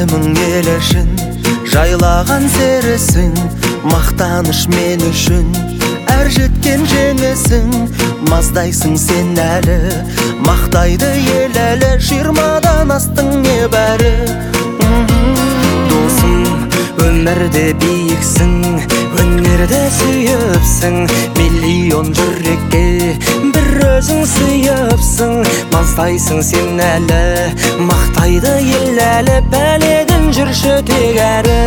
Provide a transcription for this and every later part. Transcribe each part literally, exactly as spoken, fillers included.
мың елешін жайлаған серісің, мақтаныш мен үшін әр жеткен жеңісің. Маздайсың сен әлі, мақтайды ел әлі, жиырмадан астың небәрі. Досым, өмірде биіксің, өнерді сүйіпсің, миллион жүрекке бір өзің сүйіпсің. Маздайсың сен әлі, мақтайды ел әлі, бәледен жүрші тек әрі.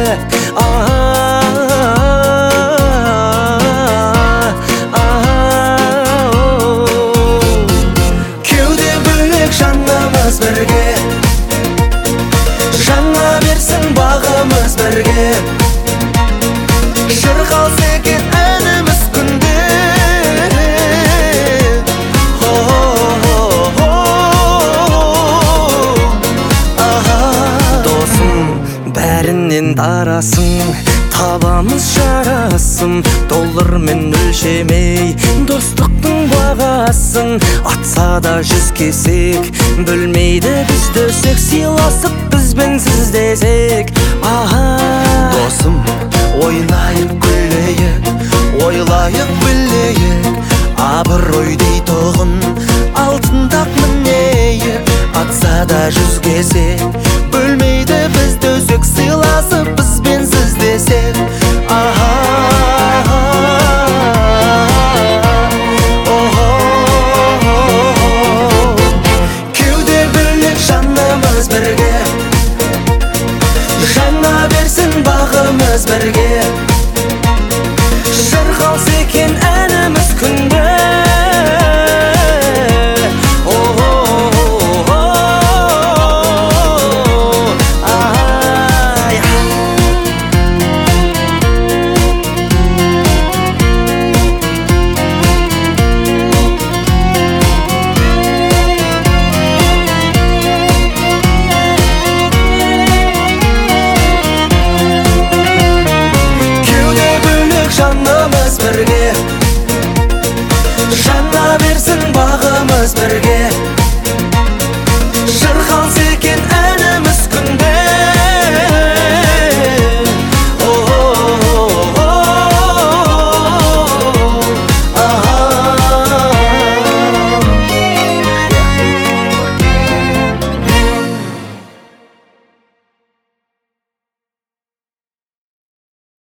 Кеуде бөлек жанымыз бірге, жаңа берсін бағымыз бірге. Шырқалса екен әніміз күнде. Досым, бәрінен дарасың, табамыз жарасын, доллармен өлшемей достықтың бағасын. Атса да жүз кесек, бөлмейді бізді өсек, сыйласып бізбен сіздесек. Досым, ойнайық күлейік, ойлайық білейік, абырой дейтұғын алтын тақ мінейік. Атса да жүз кесек,